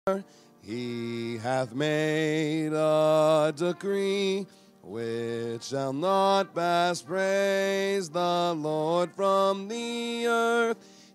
He hath made a decree which shall not pass. Praise the Lord from the earth,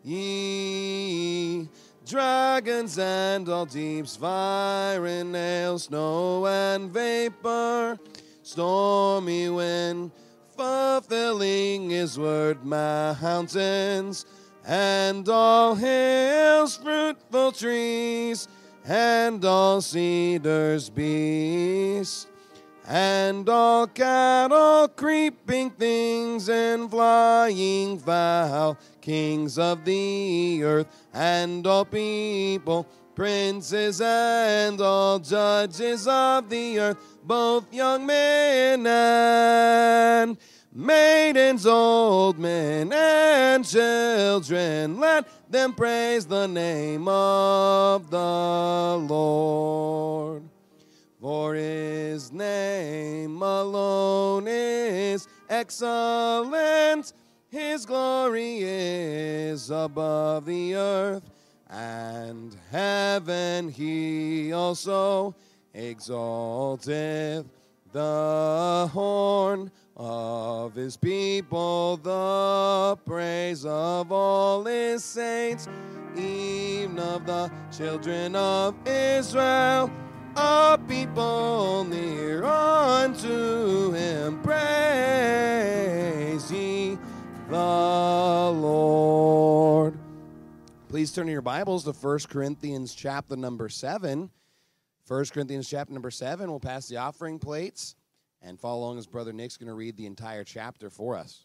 ye dragons and all deeps, fire and hail, snow and vapor, stormy wind, fulfilling his word, mountains and all hills, fruitful trees, and all cedars, beasts, and all cattle, creeping things, and flying fowl, kings of the earth, and all people, princes, and all judges of the earth, both young men and maidens, old men and children, let them praise the name of the Lord. For his name alone is excellent, his glory is above the earth and heaven. He also exalteth the horn of his people, the praise of all his saints, even of the children of Israel, a people near unto him. Praise ye the Lord. Please turn in your Bibles to 1 Corinthians chapter number 7. 1 Corinthians chapter number 7. We'll pass the offering plates and follow along as Brother Nick's going to read the entire chapter for us.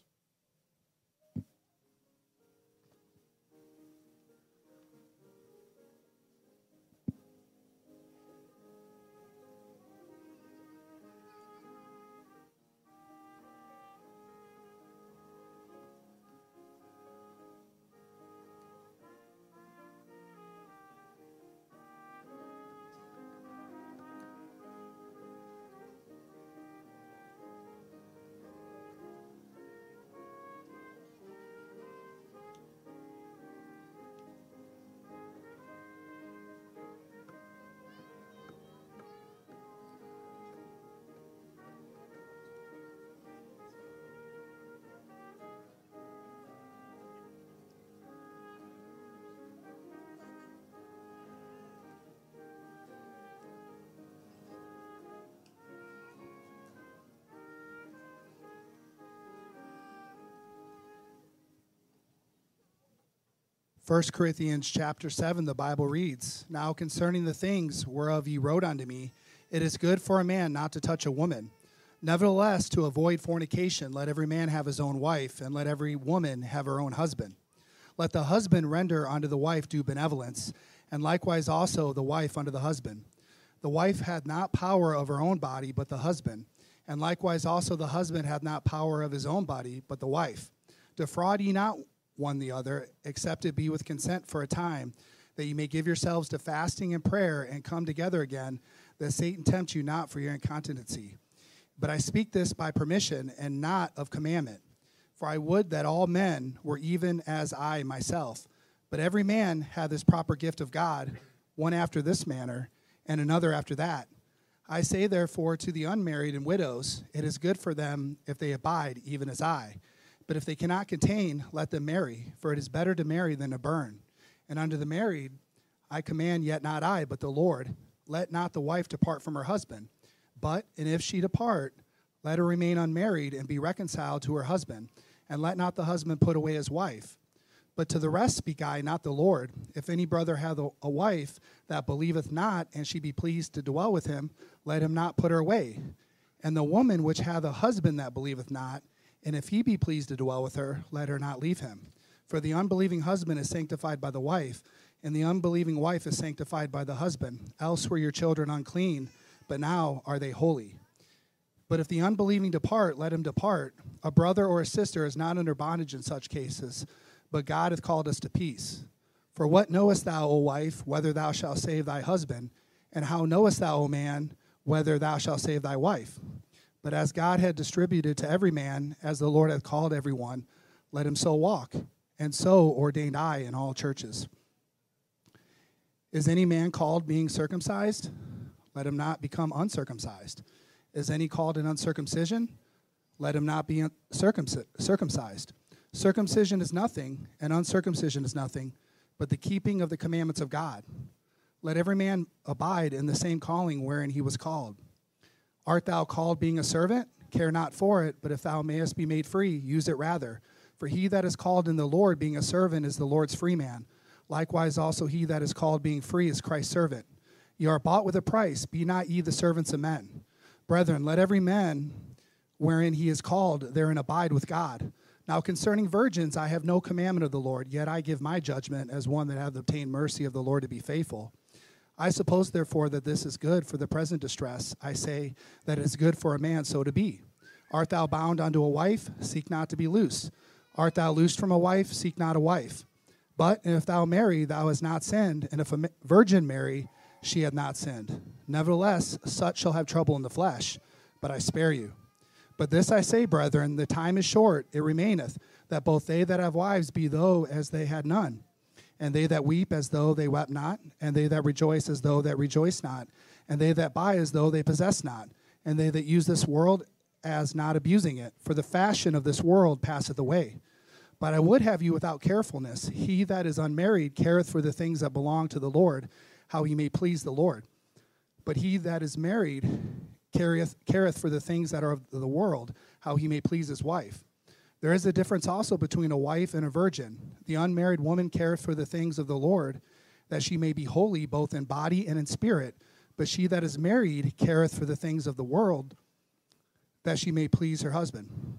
1 Corinthians chapter 7, the Bible reads, "Now concerning the things whereof ye wrote unto me, it is good for a man not to touch a woman. Nevertheless, to avoid fornication, let every man have his own wife, and let every woman have her own husband. Let the husband render unto the wife due benevolence, and likewise also the wife unto the husband. The wife hath not power of her own body, but the husband, and likewise also the husband hath not power of his own body, but the wife. Defraud ye not one the other, except it be with consent for a time, that ye may give yourselves to fasting and prayer, and come together again, that Satan tempt you not for your incontinency. But I speak this by permission, and not of commandment. For I would that all men were even as I myself. But every man hath his proper gift of God, one after this manner, and another after that. I say therefore to the unmarried and widows, it is good for them if they abide, even as I. But if they cannot contain, let them marry, for it is better to marry than to burn. And unto the married I command, yet not I, but the Lord, let not the wife depart from her husband. But, and if she depart, let her remain unmarried and be reconciled to her husband. And let not the husband put away his wife. But to the rest speak I, not the Lord. If any brother hath a wife that believeth not, and she be pleased to dwell with him, let him not put her away. And the woman which hath a husband that believeth not, and if he be pleased to dwell with her, let her not leave him. For the unbelieving husband is sanctified by the wife, and the unbelieving wife is sanctified by the husband. Else were your children unclean, but now are they holy. But if the unbelieving depart, let him depart. A brother or a sister is not under bondage in such cases, but God hath called us to peace. For what knowest thou, O wife, whether thou shalt save thy husband? And how knowest thou, O man, whether thou shalt save thy wife? But as God had distributed to every man, as the Lord hath called every one, let him so walk. And so ordained I in all churches. Is any man called being circumcised? Let him not become uncircumcised. Is any called in uncircumcision? Let him not be circumcised. Circumcision is nothing, and uncircumcision is nothing, but the keeping of the commandments of God. Let every man abide in the same calling wherein he was called. Art thou called being a servant? Care not for it, but if thou mayest be made free, use it rather. For he that is called in the Lord being a servant is the Lord's free man. Likewise also he that is called being free is Christ's servant. Ye are bought with a price, be not ye the servants of men. Brethren, let every man wherein he is called therein abide with God. Now concerning virgins, I have no commandment of the Lord, yet I give my judgment as one that hath obtained mercy of the Lord to be faithful. I suppose, therefore, that this is good for the present distress. I say that it is good for a man so to be. Art thou bound unto a wife? Seek not to be loose. Art thou loosed from a wife? Seek not a wife. But if thou marry, thou hast not sinned, and if a virgin marry, she hath not sinned. Nevertheless, such shall have trouble in the flesh, but I spare you. But this I say, brethren, the time is short, it remaineth, that both they that have wives be though as they had none, and they that weep as though they wept not, and they that rejoice as though that rejoice not, and they that buy as though they possess not, and they that use this world as not abusing it. For the fashion of this world passeth away. But I would have you without carefulness. He that is unmarried careth for the things that belong to the Lord, how he may please the Lord. But he that is married careth for the things that are of the world, how he may please his wife. There is a difference also between a wife and a virgin. The unmarried woman careth for the things of the Lord, that she may be holy both in body and in spirit. But she that is married careth for the things of the world, that she may please her husband.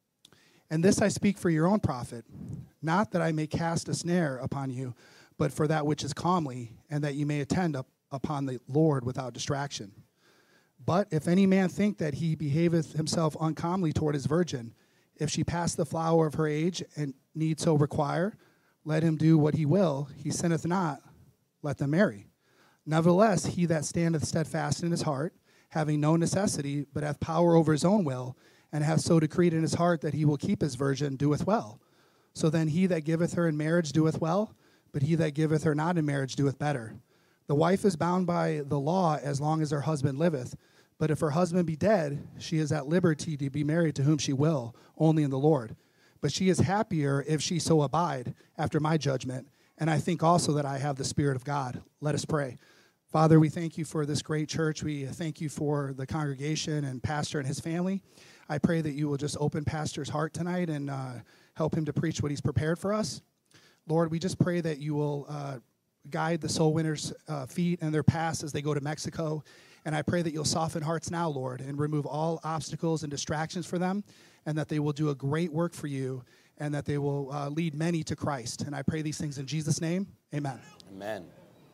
And this I speak for your own profit, not that I may cast a snare upon you, but for that which is comely, and that you may attend upon the Lord without distraction. But if any man think that he behaveth himself uncomely toward his virgin, if she pass the flower of her age and need so require, let him do what he will, he sinneth not, let them marry. Nevertheless, he that standeth steadfast in his heart, having no necessity, but hath power over his own will, and hath so decreed in his heart that he will keep his virgin, doeth well. So then he that giveth her in marriage doeth well, but he that giveth her not in marriage doeth better. The wife is bound by the law as long as her husband liveth, but if her husband be dead, she is at liberty to be married to whom she will, only in the Lord. But she is happier if she so abide, after my judgment, and I think also that I have the Spirit of God. Let us pray. Father, we thank you for this great church. We thank you for the congregation and pastor and his family. I pray that you will just open pastor's heart tonight and help him to preach what he's prepared for us. Lord, we just pray that you will guide the soul winners' feet and their paths as they go to Mexico. And I pray that you'll soften hearts now, Lord, and remove all obstacles and distractions for them, and that they will do a great work for you, and that they will lead many to Christ. And I pray these things in Jesus' name. Amen. Amen.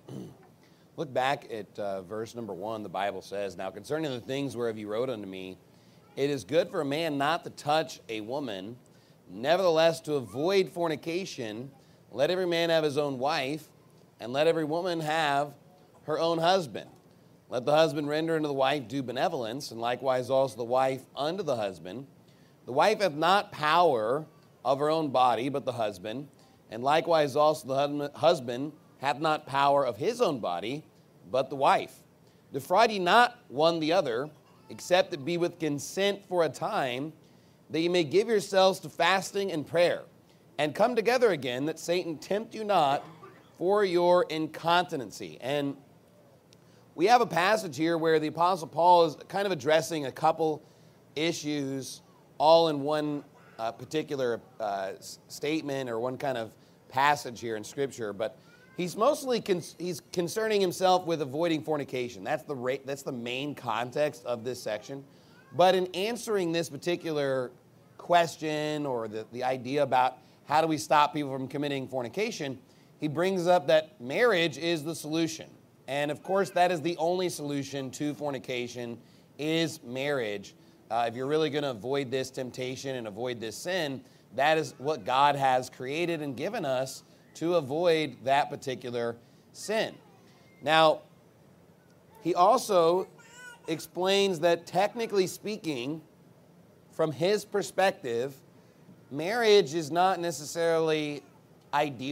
Look back at verse number 1. The Bible says, "Now concerning the things whereof you wrote unto me, it is good for a man not to touch a woman, nevertheless to avoid fornication. Let every man have his own wife, and let every woman have her own husband. Let the husband render unto the wife due benevolence, and likewise also the wife unto the husband. The wife hath not power of her own body, but the husband, and likewise also the husband hath not power of his own body, but the wife. Defraud ye not one the other, except it be with consent for a time, that ye may give yourselves to fasting and prayer, and come together again, that Satan tempt you not for your incontinency." And we have a passage here where the Apostle Paul is kind of addressing a couple issues all in one particular statement or one kind of passage here in Scripture. But he's mostly he's concerning himself with avoiding fornication. That's the main context of this section. But in answering this particular question or the idea about how do we stop people from committing fornication, he brings up that marriage is the solution. And of course, that is the only solution to fornication is marriage. If you're really going to avoid this temptation and avoid this sin, that is what God has created and given us to avoid that particular sin. Now, he also explains that technically speaking, from his perspective, marriage is not necessarily idyllic.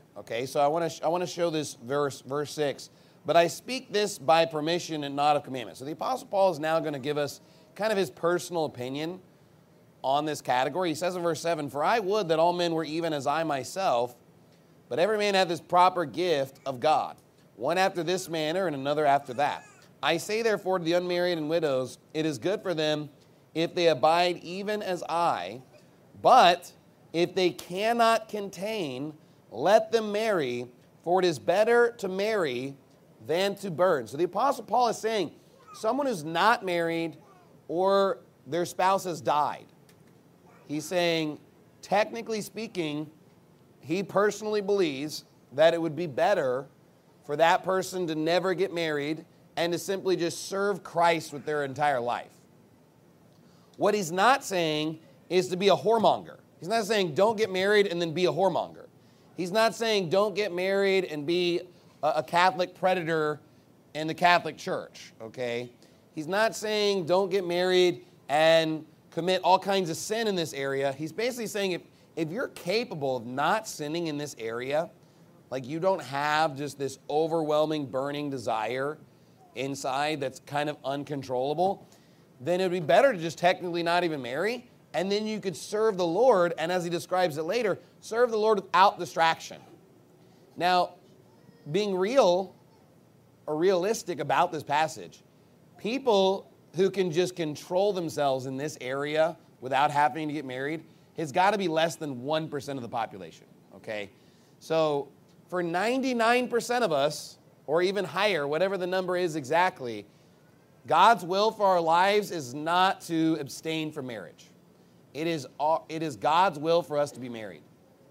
Okay, so I want to show this verse 6. But I speak this by permission and not of commandment. So the Apostle Paul is now going to give us kind of his personal opinion on this category. He says in verse 7, "For I would that all men were even as I myself, but every man hath his proper gift of God, one after this manner and another after that. I say therefore to the unmarried and widows, it is good for them if they abide even as I, but if they cannot contain, let them marry, for it is better to marry than to burn." So the Apostle Paul is saying, someone who's not married or their spouse has died, he's saying, technically speaking, he personally believes that it would be better for that person to never get married and to simply just serve Christ with their entire life. What he's not saying is to be a whoremonger. He's not saying don't get married and then be a whoremonger. He's not saying don't get married and be a Catholic predator in the Catholic Church, okay? He's not saying don't get married and commit all kinds of sin in this area. He's basically saying if you're capable of not sinning in this area, like you don't have just this overwhelming burning desire inside that's kind of uncontrollable, then it would be better to just technically not even marry, and then you could serve the Lord, and as he describes it later, serve the Lord without distraction. Now, being real or realistic about this passage, people who can just control themselves in this area without having to get married has got to be less than 1% of the population, okay? So for 99% of us, or even higher, whatever the number is exactly, God's will for our lives is not to abstain from marriage. It is God's will for us to be married.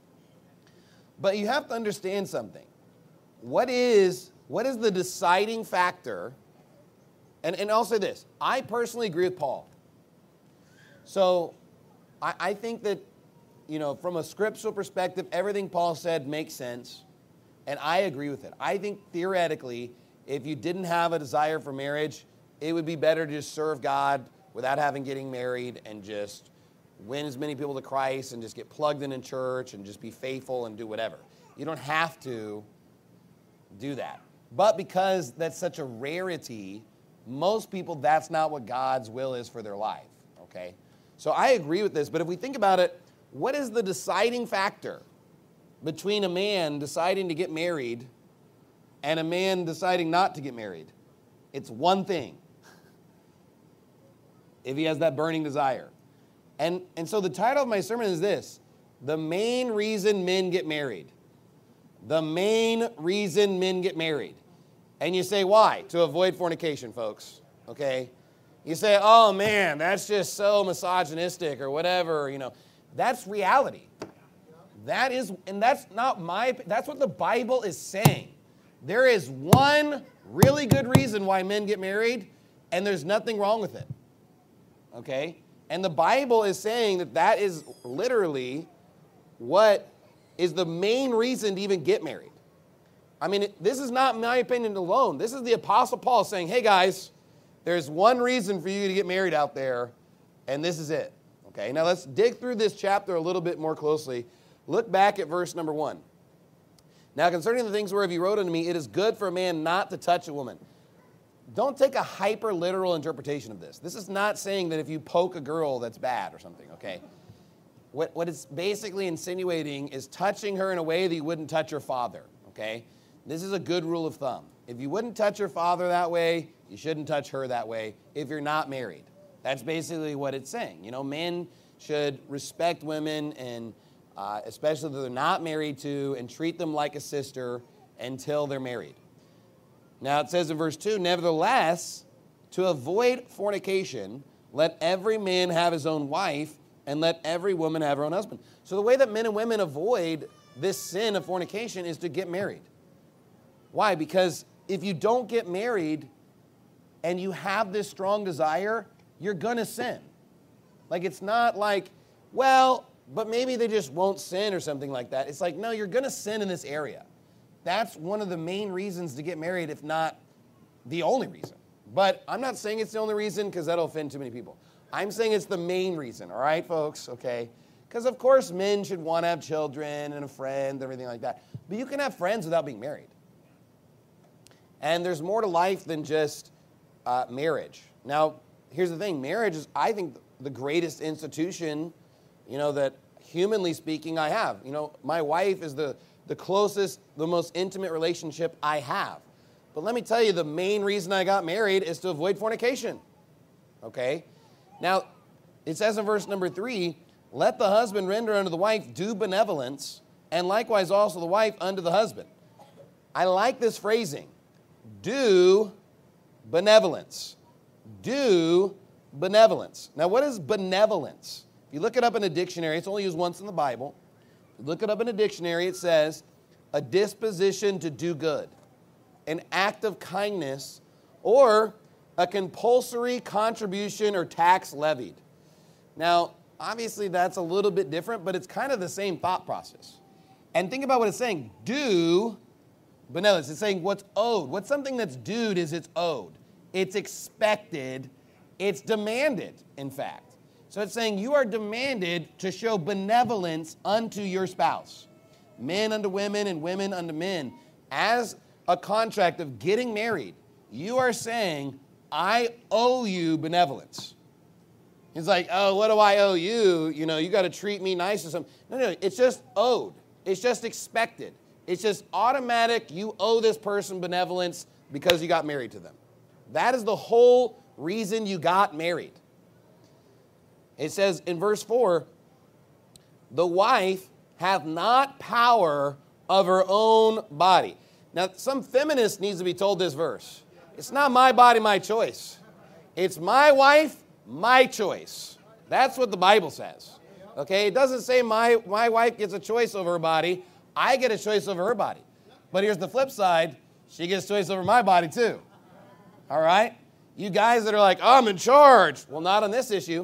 But you have to understand something. What is the deciding factor? And I'll say this. I personally agree with Paul. So I think that, from a scriptural perspective, everything Paul said makes sense. And I agree with it. I think theoretically, if you didn't have a desire for marriage, it would be better to just serve God without getting married and just win as many people to Christ and just get plugged in church and just be faithful and do whatever. You don't have to do that. But because that's such a rarity, most people, that's not what God's will is for their life, okay? So I agree with this, but if we think about it, what is the deciding factor between a man deciding to get married and a man deciding not to get married? It's one thing. If he has that burning desire. And so the title of my sermon is this: the main reason men get married. The main reason men get married. And you say, why? To avoid fornication, folks, okay? You say, oh man, that's just so misogynistic or whatever, That's reality. That is, and that's not that's what the Bible is saying. There is one really good reason why men get married, and there's nothing wrong with it, okay? And the Bible is saying that is literally what is the main reason to even get married. I mean, this is not my opinion alone. This is the Apostle Paul saying, hey guys, there's one reason for you to get married out there, and this is it. Okay, now let's dig through this chapter a little bit more closely. Look back at verse number 1. Now concerning the things whereof you wrote unto me, it is good for a man not to touch a woman. Don't take a hyper-literal interpretation of this. This is not saying that if you poke a girl, that's bad or something, okay? What it's basically insinuating is touching her in a way that you wouldn't touch your father, okay? This is a good rule of thumb. If you wouldn't touch your father that way, you shouldn't touch her that way if you're not married. That's basically what it's saying. Men should respect women, and especially if they're not married to, and treat them like a sister until they're married. Now it says in verse 2, nevertheless, to avoid fornication, let every man have his own wife, and let every woman have her own husband. So the way that men and women avoid this sin of fornication is to get married. Why? Because if you don't get married and you have this strong desire, you're going to sin. Like, it's not like, well, but maybe they just won't sin or something like that. It's like, no, you're going to sin in this area. That's one of the main reasons to get married, if not the only reason. But I'm not saying it's the only reason because that'll offend too many people. I'm saying it's the main reason, all right, folks, okay? Because, of course, men should want to have children and a friend and everything like that. But you can have friends without being married. And there's more to life than just marriage. Now, here's the thing. Marriage is, I think, the greatest institution, that humanly speaking I have. My wife is the closest, the most intimate relationship I have. But let me tell you, the main reason I got married is to avoid fornication. Okay? Now, it says in verse number 3, let the husband render unto the wife due benevolence, and likewise also the wife unto the husband. I like this phrasing. Due benevolence. Due benevolence. Now, what is benevolence? If you look it up in a dictionary, it's only used once in the Bible. If you look it up in a dictionary, it says, a disposition to do good, an act of kindness, or a compulsory contribution or tax levied. Now, obviously, that's a little bit different, but it's kind of the same thought process. And think about what it's saying. Due benevolence. It's saying what's owed. What's something that's due is it's owed. It's expected. It's demanded, in fact. So it's saying you are demanded to show benevolence unto your spouse. Men unto women and women unto men. As a contract of getting married, you are saying, I owe you benevolence. It's like, oh, what do I owe you? You got to treat me nice or something. No, it's just owed. It's just expected. It's just automatic. You owe this person benevolence because you got married to them. That is the whole reason you got married. It says in verse 4, the wife hath not power of her own body. Now, some feminist needs to be told this verse. It's not my body, my choice. It's my wife, my choice. That's what the Bible says. Okay? It doesn't say my wife gets a choice over her body. I get a choice over her body. But here's the flip side. She gets choice over my body too. All right? You guys that are like, I'm in charge. Well, not on this issue.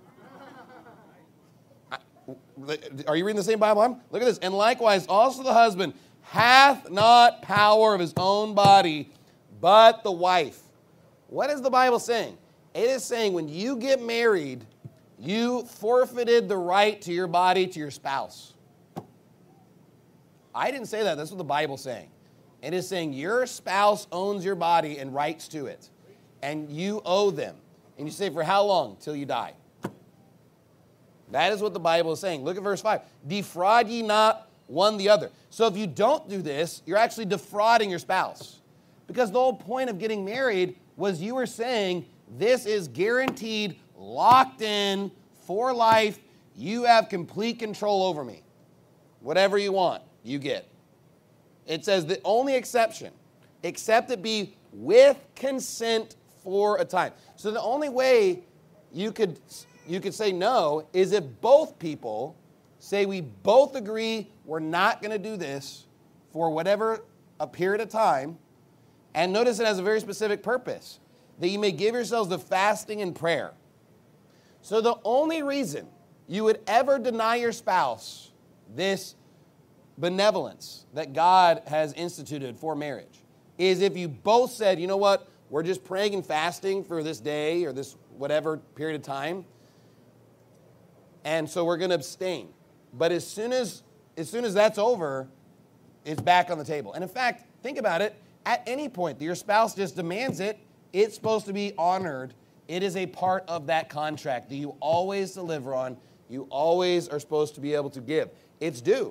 Are you reading the same Bible? Look at this. And likewise, also the husband hath not power of his own body, but the wife. What is the Bible saying? It is saying when you get married, you forfeited the right to your body to your spouse. I didn't say that. That's what the Bible's saying. It is saying your spouse owns your body and rights to it. And you owe them. And you say, for how long? Till you die. That is what the Bible is saying. Look at verse 5. Defraud ye not one the other. So if you don't do this, you're actually defrauding your spouse. Because the whole point of getting married was you were saying, this is guaranteed, locked in, for life. You have complete control over me. Whatever you want, you get. It says the only exception, except it be with consent for a time. So the only way you could say no is if both people say we both agree we're not going to do this for whatever a period of time. And notice it has a very specific purpose, that you may give yourselves to fasting and prayer. So the only reason you would ever deny your spouse this benevolence that God has instituted for marriage is if you both said, you know what, we're just praying and fasting for this day or this whatever period of time, and so we're going to abstain. But as soon as that's over, it's back on the table. And in fact, think about it. At any point that your spouse just demands it, it's supposed to be honored. It is a part of that contract that you always deliver on. You always are supposed to be able to give. It's due.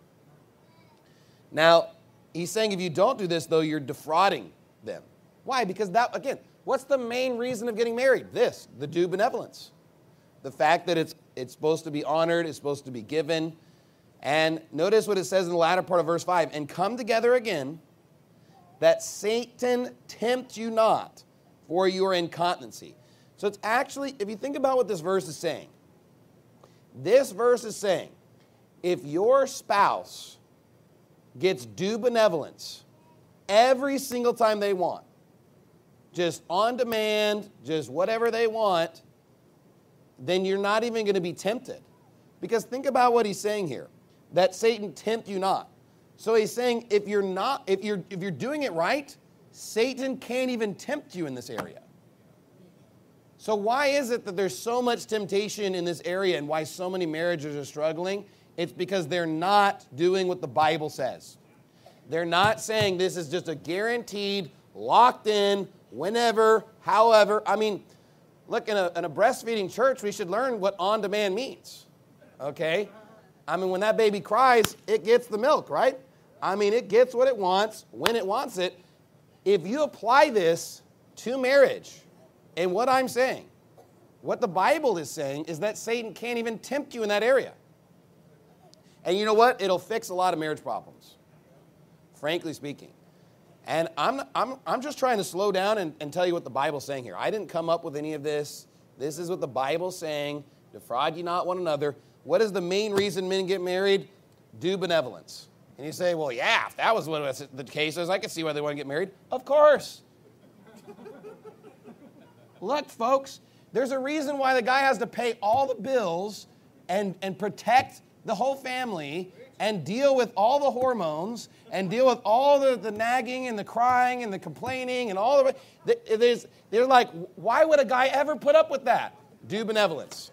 Now, he's saying if you don't do this, though, you're defrauding them. Why? Because that, again, what's the main reason of getting married? This, the due benevolence. The fact that it's supposed to be honored, it's supposed to be given. And notice what it says in the latter part of verse 5. And come together again, that Satan tempt you not for your incontinency. So it's actually, if you think about what this verse is saying, this verse is saying, if your spouse gets due benevolence every single time they want, just on demand, just whatever they want, then you're not even going to be tempted. Because think about what he's saying here, that Satan tempt you not. So he's saying if you're doing it right, Satan can't even tempt you in this area. So why is it that there's so much temptation in this area and why so many marriages are struggling? It's because they're not doing what the Bible says. They're not saying this is just a guaranteed, locked in, whenever, however. I mean, look, in a breastfeeding church, we should learn what on-demand means, okay? I mean, when that baby cries, it gets the milk, right? I mean, it gets what it wants, when it wants it. If you apply this to marriage, and what I'm saying, what the Bible is saying is that Satan can't even tempt you in that area. And you know what? It'll fix a lot of marriage problems, frankly speaking. And I'm just trying to slow down and tell you what the Bible's saying here. I didn't come up with any of this. This is what the Bible's saying. Defraud ye not one another. What is the main reason men get married? Do benevolence. And you say, well, yeah, if that was what the case is, I could see why they want to get married. Of course. Look, folks, there's a reason why the guy has to pay all the bills and protect the whole family and deal with all the hormones and deal with all the nagging and the crying and the complaining and all of it. They're like, why would a guy ever put up with that? Do benevolence.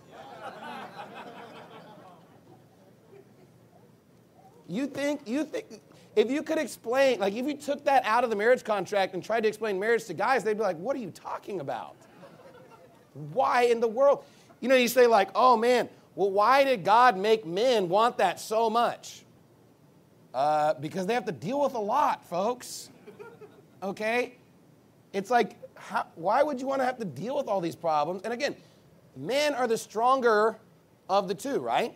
You think, if you could explain, like if you took that out of the marriage contract and tried to explain marriage to guys, they'd be like, what are you talking about? Why in the world? You know, you say like, oh man, well, why did God make men want that so much? Because they have to deal with a lot, folks. Okay? It's like, why would you want to have to deal with all these problems? And again, men are the stronger of the two, right?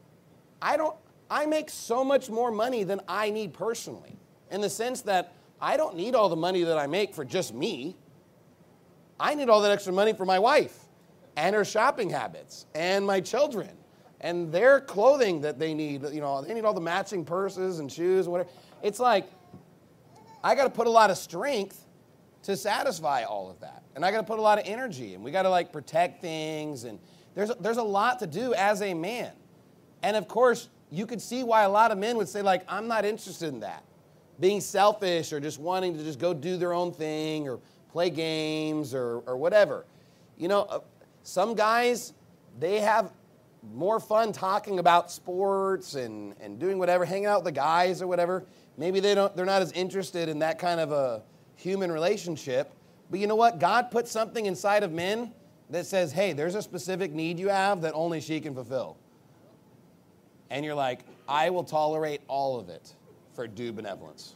I make so much more money than I need personally, in the sense that I don't need all the money that I make for just me. I need all that extra money for my wife and her shopping habits and my children and their clothing that they need. You know, they need all the matching purses and shoes and whatever. It's like, I got to put a lot of strength to satisfy all of that. And I got to put a lot of energy, and we got to like protect things, and there's a lot to do as a man. And of course, you could see why a lot of men would say like, I'm not interested in that. Being selfish or just wanting to just go do their own thing or play games or whatever. You know, some guys, they have more fun talking about sports and doing whatever, hanging out with the guys or whatever. Maybe they're not as interested in that kind of a human relationship. But you know what? God put something inside of men that says, hey, there's a specific need you have that only she can fulfill. And you're like, I will tolerate all of it for due benevolence.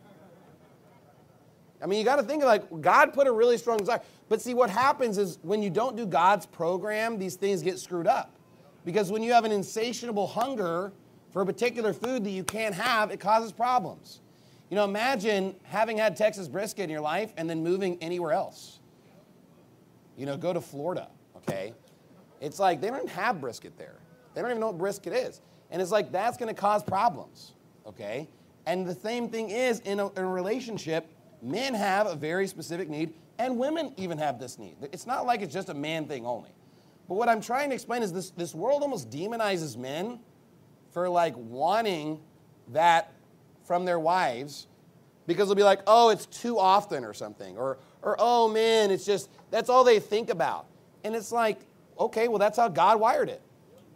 I mean, you got to think of like, God put a really strong desire. But see, what happens is when you don't do God's program, these things get screwed up. Because when you have an insatiable hunger for a particular food that you can't have, it causes problems. You know, imagine having had Texas brisket in your life and then moving anywhere else. You know, go to Florida, okay? It's like they don't even have brisket there. They don't even know what brisket is. And it's like that's going to cause problems, okay? And the same thing is in a relationship, men have a very specific need, and women even have this need. It's not like it's just a man thing only. But what I'm trying to explain is this world almost demonizes men for like wanting that from their wives, because they'll be like, oh, it's too often or something, or oh man, it's just, that's all they think about. And it's like, okay, well that's how God wired it.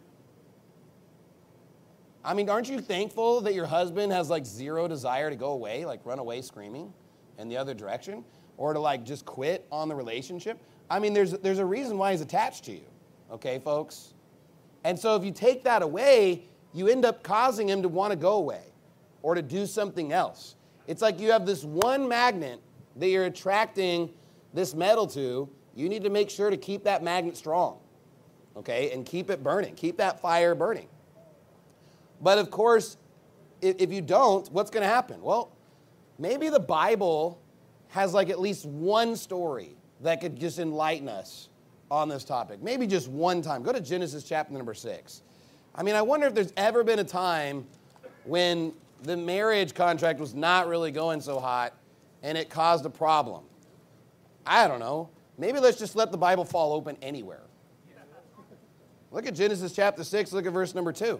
I mean, aren't you thankful that your husband has like zero desire to go away, like run away screaming in the other direction, or to like just quit on the relationship? I mean, there's a reason why he's attached to you, okay, folks? And so if you take that away, you end up causing him to want to go away or to do something else. It's like you have this one magnet that you're attracting this metal to. You need to make sure to keep that magnet strong, okay, and keep it burning, keep that fire burning. But of course, if you don't, what's going to happen? Well, maybe the Bible has like at least one story that could just enlighten us on this topic. Maybe just one time. Go to Genesis chapter number 6. I mean, I wonder if there's ever been a time when the marriage contract was not really going so hot and it caused a problem. I don't know. Maybe let's just let the Bible fall open anywhere. Look at Genesis chapter 6. Look at verse number 2.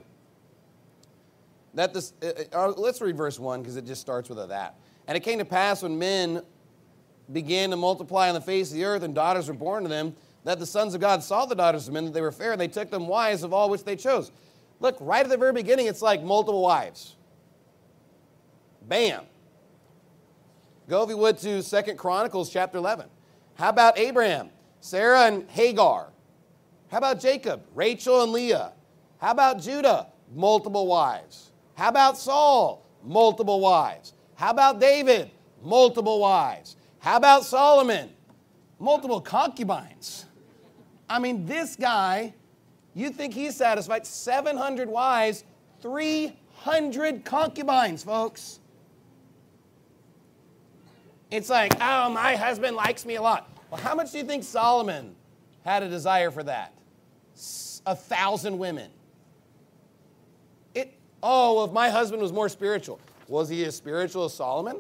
Let's read verse 1 because it just starts with that. And it came to pass when men began to multiply on the face of the earth and daughters were born to them, that the sons of God saw the daughters of men, that they were fair, and they took them wives of all which they chose. Look, right at the very beginning, it's like multiple wives. Bam. Go, if you would, to 2 Chronicles chapter 11. How about Abraham? Sarah and Hagar. How about Jacob? Rachel and Leah. How about Judah? Multiple wives. How about Saul? Multiple wives. How about David? Multiple wives. How about Solomon? Multiple concubines. I mean, this guy, you think he's satisfied? 700 wives, 300 concubines, folks. It's like, oh, my husband likes me a lot. Well, how much do you think Solomon had a desire for that? 1,000 women. Well, if my husband was more spiritual. Was he as spiritual as Solomon?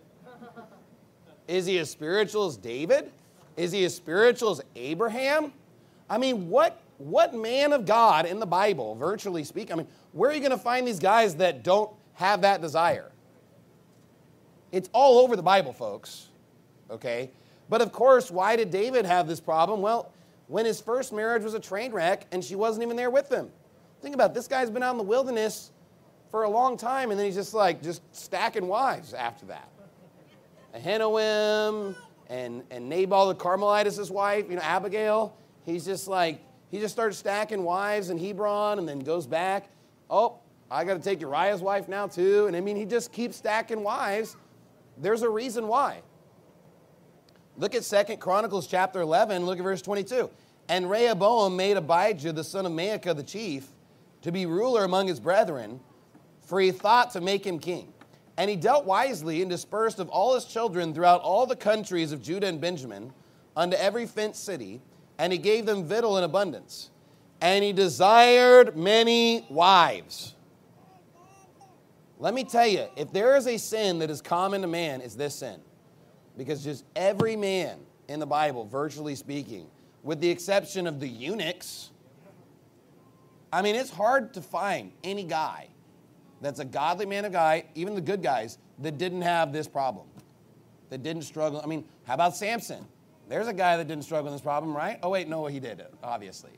Is he as spiritual as David? Is he as spiritual as Abraham? I mean, what man of God in the Bible, virtually speaking, I mean, where are you going to find these guys that don't have that desire? It's all over the Bible, folks, okay? But of course, why did David have this problem? Well, when his first marriage was a train wreck and she wasn't even there with him. Think about it. This guy's been out in the wilderness for a long time, and then he's just stacking wives after that. Ahinoam and Nabal the Carmelitess' wife, Abigail. He just starts stacking wives in Hebron and then goes back. Oh, I got to take Uriah's wife now too. And I mean, he just keeps stacking wives. There's a reason why. Look at 2 Chronicles chapter 11, look at verse 22. And Rehoboam made Abijah the son of Maacah the chief to be ruler among his brethren, for he thought to make him king. And he dealt wisely and dispersed of all his children throughout all the countries of Judah and Benjamin unto every fenced city, and he gave them victual in abundance. And he desired many wives. Let me tell you, if there is a sin that is common to man, it's this sin. Because just every man in the Bible, virtually speaking, with the exception of the eunuchs, I mean, it's hard to find any guy that's a godly man of God, even the good guys, that didn't have this problem, that didn't struggle. I mean, how about Samson? There's a guy that didn't struggle with this problem, right? Oh, wait, no, he did, obviously.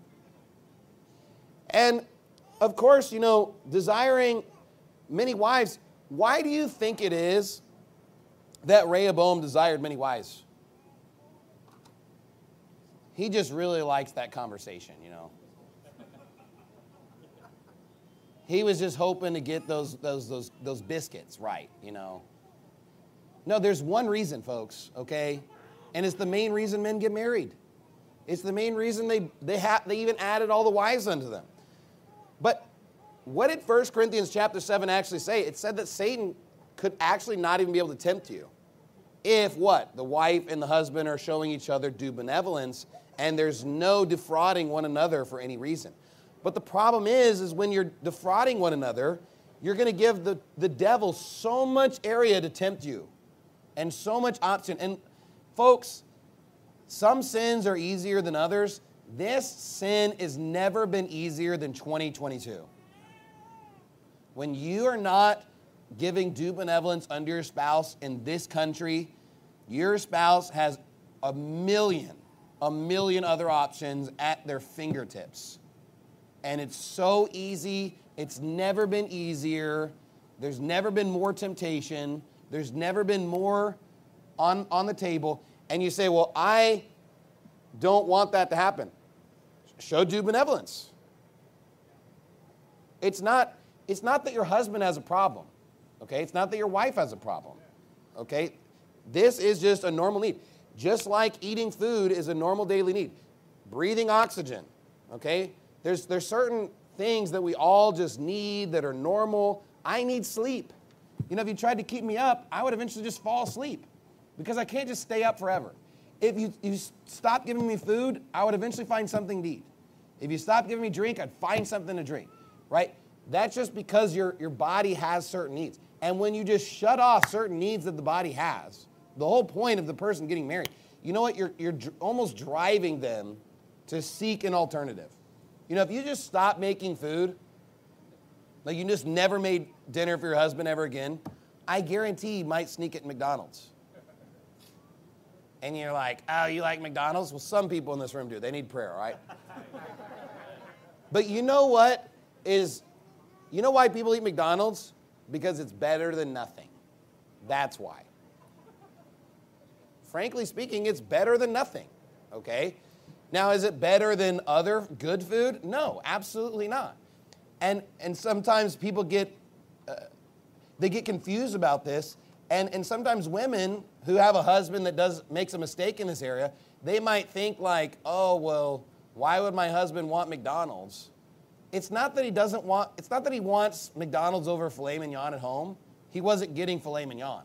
And, of course, desiring many wives, why do you think it is that Rehoboam desired many wives? He just really likes that conversation, He was just hoping to get those biscuits right, No, there's one reason, folks, okay? And it's the main reason men get married. It's the main reason they even added all the wives unto them. But what did 1 Corinthians chapter 7 actually say? It said that Satan could actually not even be able to tempt you if what? The wife and the husband are showing each other due benevolence and there's no defrauding one another for any reason. But the problem is when you're defrauding one another, you're going to give the devil so much area to tempt you and so much option. And folks, some sins are easier than others. This sin has never been easier than 2022. When you are not giving due benevolence unto your spouse in this country, your spouse has a million other options at their fingertips. And it's so easy. It's never been easier. There's never been more temptation. There's never been more on the table. And you say, well, I don't want that to happen. Show due benevolence. It's not that your husband has a problem. Okay? It's not that your wife has a problem. Okay? This is just a normal need. Just like eating food is a normal daily need. Breathing oxygen. Okay? There's certain things that we all just need that are normal. I need sleep. If you tried to keep me up, I would eventually just fall asleep because I can't just stay up forever. If you stop giving me food, I would eventually find something to eat. If you stop giving me drink, I'd find something to drink, right? That's just because your body has certain needs. And when you just shut off certain needs that the body has, the whole point of the person getting married, you know what? You're almost driving them to seek an alternative. If you just stop making food, like you just never made dinner for your husband ever again, I guarantee you might sneak it at McDonald's. And you're like, oh, you like McDonald's? Well, some people in this room do. They need prayer, all right? But you know what you know why people eat McDonald's? Because it's better than nothing. That's why. frankly speaking, it's better than nothing, okay? Now, is it better than other good food? No, absolutely not. And sometimes people get confused about this, and sometimes women who have a husband that makes a mistake in this area, they might think like, oh, well, why would my husband want McDonald's? It's not that he wants McDonald's over filet mignon at home. He wasn't getting filet mignon.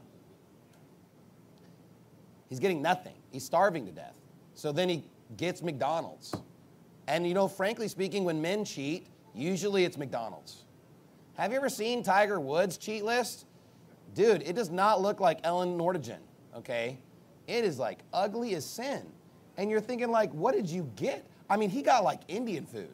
He's getting nothing. He's starving to death. So then he gets McDonald's. And frankly speaking, when men cheat, usually it's McDonald's. Have you ever seen Tiger Woods' cheat list? Dude, it does not look like Ellen Nordegen, okay? It is like ugly as sin. And you're thinking like, what did you get? I mean, he got like Indian food.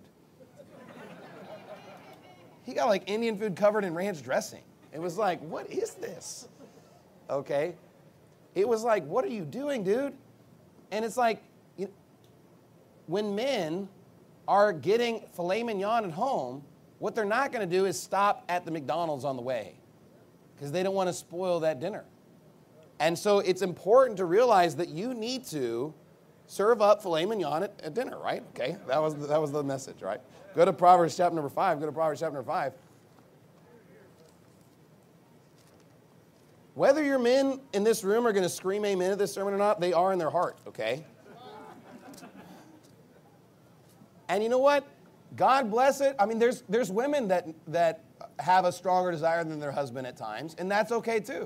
He got like Indian food covered in ranch dressing. It was like, what is this? Okay? It was like, what are you doing, dude? And it's like, when men are getting filet mignon at home, what they're not going to do is stop at the McDonald's on the way because they don't want to spoil that dinner. And so it's important to realize that you need to serve up filet mignon at dinner, right? Okay, that was the message, right? Go to Proverbs chapter number 5. Go to Proverbs chapter number 5. Whether your men in this room are going to scream amen at this sermon or not, they are in their heart, okay? And you know what? God bless it. I mean, there's women that have a stronger desire than their husband at times, and that's okay too.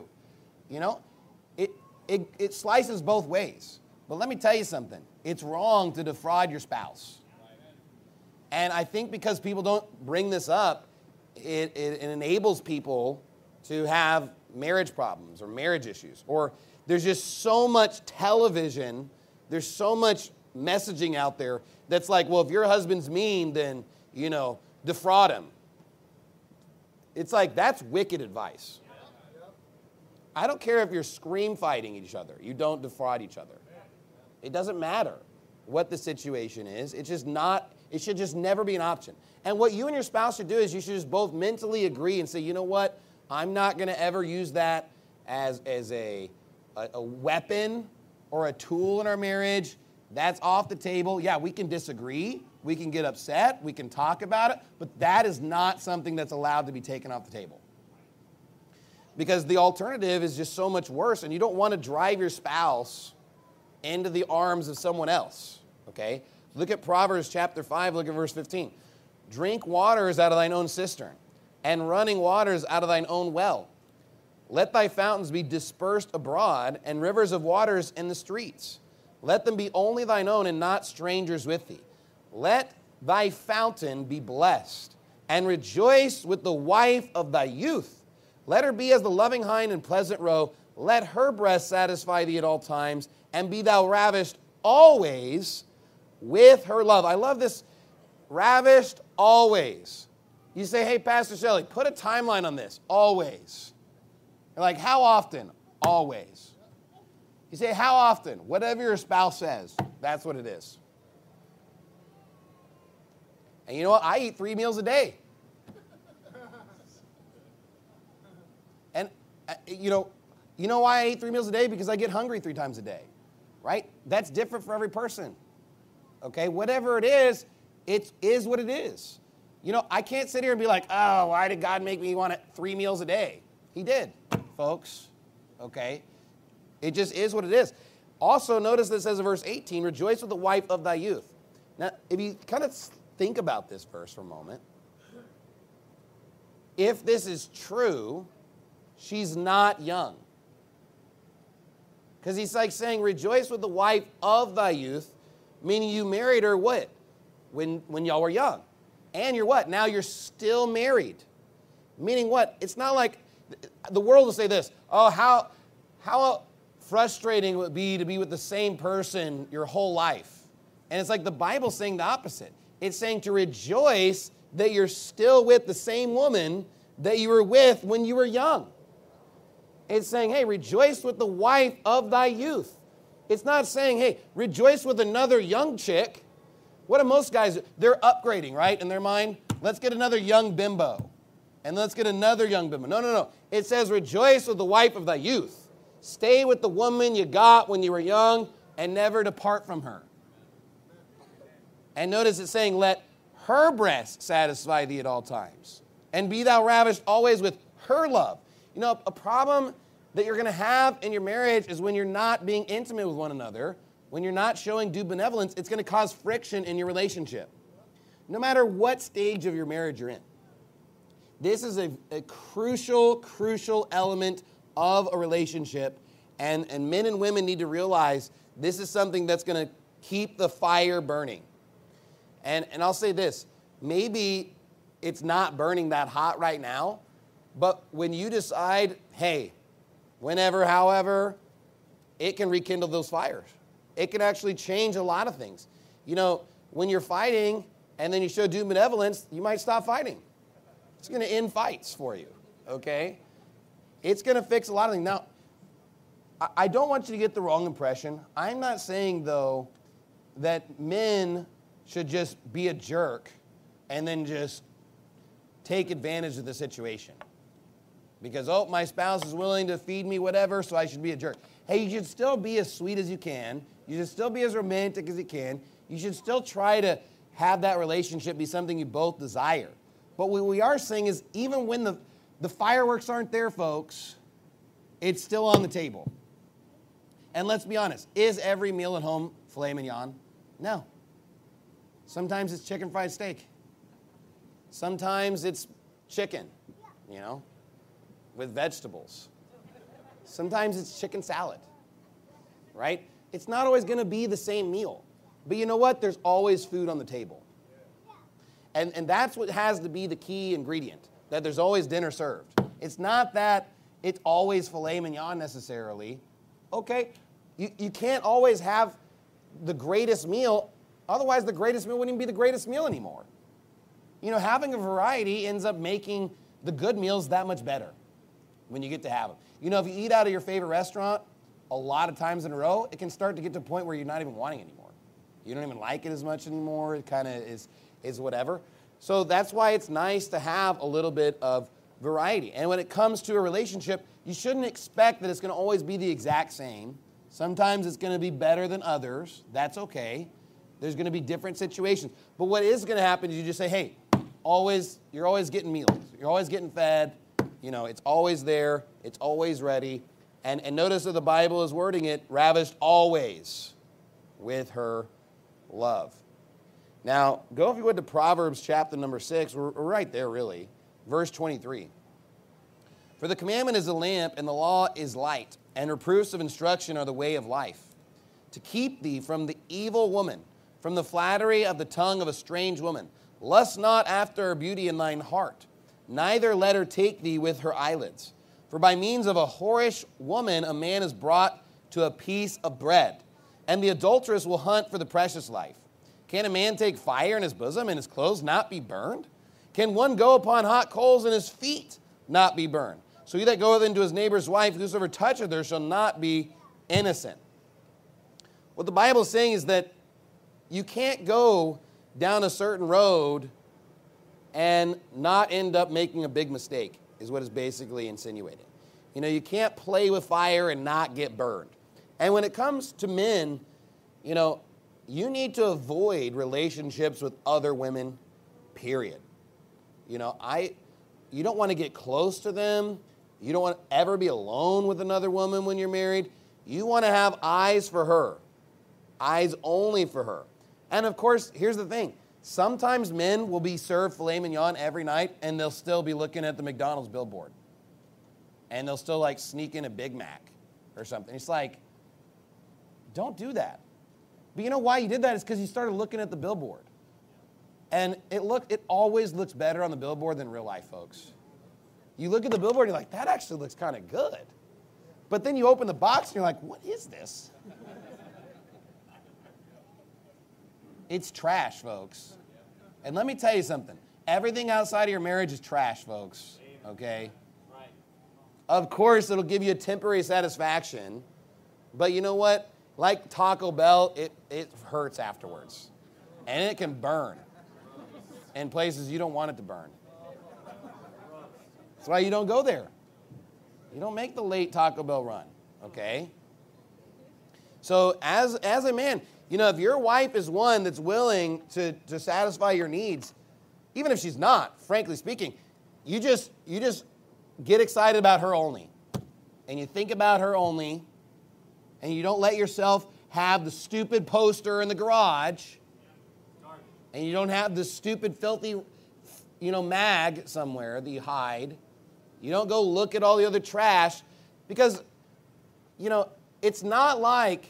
It slices both ways. But let me tell you something. It's wrong to defraud your spouse. And I think because people don't bring this up, it enables people to have marriage problems or marriage issues. Or there's just so much television, there's so much messaging out there that's like, well, if your husband's mean, then, defraud him. It's like, that's wicked advice. I don't care if you're scream fighting each other. You don't defraud each other. It doesn't matter what the situation is. It should just never be an option. And what you and your spouse should do is you should just both mentally agree and say, you know what? I'm not going to ever use that as a weapon or a tool in our marriage. That's off the table. Yeah, we can disagree. We can get upset. We can talk about it. But that is not something that's allowed to be taken off the table. Because the alternative is just so much worse, and you don't want to drive your spouse into the arms of someone else. Okay? Look at Proverbs chapter 5. Look at verse 15. Drink waters out of thine own cistern, and running waters out of thine own well. Let thy fountains be dispersed abroad, and rivers of waters in the streets. Let them be only thine own, and not strangers with thee. Let thy fountain be blessed, and rejoice with the wife of thy youth. Let her be as the loving hind in pleasant roe. Let her breast satisfy thee at all times, and be thou ravished always with her love. I love this. Ravished always. You say, hey, Pastor Shelley, put a timeline on this. Always. You're like, how often? Always. You say, how often? Whatever your spouse says, that's what it is. And you know what? I eat 3 meals a day. And you know why I eat 3 meals a day? Because I get hungry 3 times a day. Right? That's different for every person. Okay? Whatever it is what it is. I can't sit here and be like, oh, why did God make me want 3 meals a day? He did, folks. Okay? It just is what it is. Also, notice that it says in verse 18, rejoice with the wife of thy youth. Now, if you kind of think about this verse for a moment, if this is true, she's not young. Because he's like saying, rejoice with the wife of thy youth, meaning you married her what? When y'all were young. And you're what? Now you're still married. Meaning what? It's not like, the world will say this, oh, how frustrating it would be to be with the same person your whole life. And it's like the Bible's saying the opposite. It's saying to rejoice that you're still with the same woman that you were with when you were young. It's saying, hey, rejoice with the wife of thy youth. It's not saying, hey, rejoice with another young chick. What do most guys do? They're upgrading, right, in their mind? Let's get another young bimbo. And let's get another young bimbo. No. It says rejoice with the wife of thy youth. Stay with the woman you got when you were young and never depart from her. And notice it's saying, let her breast satisfy thee at all times. And be thou ravished always with her love. You know, a problem that you're going to have in your marriage is when you're not being intimate with one another, when you're not showing due benevolence, it's going to cause friction in your relationship. No matter what stage of your marriage you're in. This is a crucial element of a relationship. And men and women need to realize this is something that's going to keep the fire burning. And I'll say this, maybe it's not burning that hot right now, but when you decide, hey, whenever, however, it can rekindle those fires. It can actually change a lot of things. You know, when you're fighting and then you show due benevolence, you might stop fighting. It's going to end fights for you, okay? It's going to fix a lot of things. Now, I don't want you to get the wrong impression. I'm not saying, though, that men should just be a jerk and then just take advantage of the situation. Because, oh, my spouse is willing to feed me whatever, so I should be a jerk. Hey, you should still be as sweet as you can. You should still be as romantic as you can. You should still try to have that relationship be something you both desire. But what we are saying is even when the fireworks aren't there, folks, it's still on the table. And let's be honest, is every meal at home filet mignon? No. Sometimes it's chicken fried steak. Sometimes it's chicken, you know, with vegetables. Sometimes it's chicken salad, right? It's not always going to be the same meal. But you know what? There's always food on the table. And that's what has to be the key ingredient, that there's always dinner served. It's not that it's always filet mignon necessarily. Okay, you can't always have the greatest meal. Otherwise, the greatest meal wouldn't even be the greatest meal anymore. You know, having a variety ends up making the good meals that much better when you get to have them. You know, if you eat out of your favorite restaurant a lot of times in a row, it can start to get to a point where you're not even wanting it anymore. You don't even like it as much anymore. It kind of is whatever. So that's why it's nice to have a little bit of variety. And when it comes to a relationship, you shouldn't expect that it's going to always be the exact same. Sometimes it's going to be better than others. That's okay. There's going to be different situations. But what is going to happen is you just say, hey, you're always getting meals. You're always getting fed. You know, it's always there. It's always ready. And notice that the Bible is wording it, ravished always with her love. Now, go if you would to Proverbs chapter number 6. We're right there, really. Verse 23. For the commandment is a lamp, and the law is light, and reproofs of instruction are the way of life. To keep thee from the evil woman, from the flattery of the tongue of a strange woman. Lust not after her beauty in thine heart, neither let her take thee with her eyelids. For by means of a whorish woman a man is brought to a piece of bread, and the adulteress will hunt for the precious life. Can a man take fire in his bosom and his clothes not be burned? Can one go upon hot coals and his feet not be burned? So he that goeth into his neighbor's wife, whosoever toucheth her shall not be innocent. What the Bible is saying is that you can't go down a certain road and not end up making a big mistake, is what it's basically insinuating. You know, you can't play with fire and not get burned. And when it comes to men, you know, you need to avoid relationships with other women, period. You know, you don't want to get close to them. You don't want to ever be alone with another woman when you're married. You want to have eyes for her, eyes only for her. And of course, here's the thing. Sometimes men will be served filet mignon every night, and they'll still be looking at the McDonald's billboard. And they'll still like sneak in a Big Mac or something. It's like, don't do that. But you know why you did that? Is because you started looking at the billboard. And it always looks better on the billboard than real life, folks. You look at the billboard and you're like, that actually looks kind of good. But then you open the box and you're like, what is this? It's trash, folks. And let me tell you something. Everything outside of your marriage is trash, folks. Okay? Of course, it'll give you a temporary satisfaction. But you know what? Like Taco Bell, it hurts afterwards. And it can burn in places you don't want it to burn. That's why you don't go there. You don't make the late Taco Bell run. okay? So as a man, if your wife is one that's willing to satisfy your needs, even if she's not, frankly speaking, you just get excited about her only. And you think about her only, and you don't let yourself have the stupid poster in the garage, and you don't have the stupid, filthy, mag somewhere that you hide. You don't go look at all the other trash, because, it's not like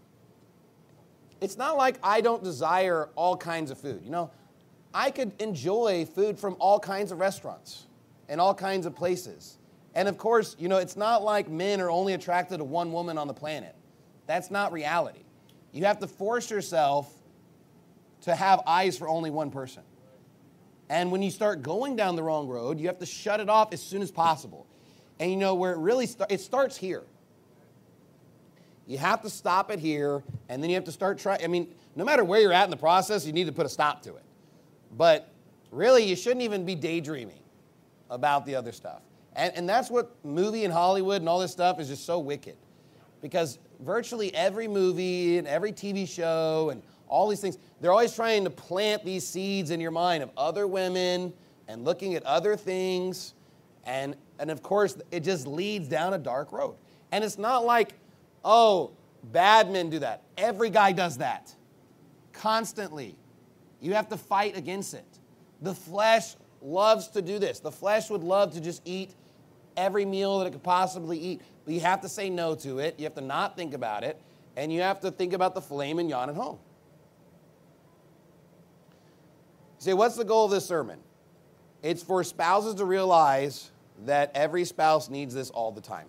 I don't desire all kinds of food. I could enjoy food from all kinds of restaurants and all kinds of places. And of course, it's not like men are only attracted to one woman on the planet. That's not reality. You have to force yourself to have eyes for only one person. And when you start going down the wrong road, you have to shut it off as soon as possible. And where it really it starts here. You have to stop it here, and then you have to start trying. No matter where you're at in the process, you need to put a stop to it. But really, you shouldn't even be daydreaming about the other stuff. And that's what movie and Hollywood and all this stuff is just so wicked. Because virtually every movie and every TV show and all these things, they're always trying to plant these seeds in your mind of other women and looking at other things. And of course, it just leads down a dark road. And it's not like, oh, bad men do that. Every guy does that. Constantly. You have to fight against it. The flesh loves to do this. The flesh would love to just eat every meal that it could possibly eat. But you have to say no to it. You have to not think about it. And you have to think about the filet mignon at home. You say, what's the goal of this sermon? It's for spouses to realize that every spouse needs this all the time.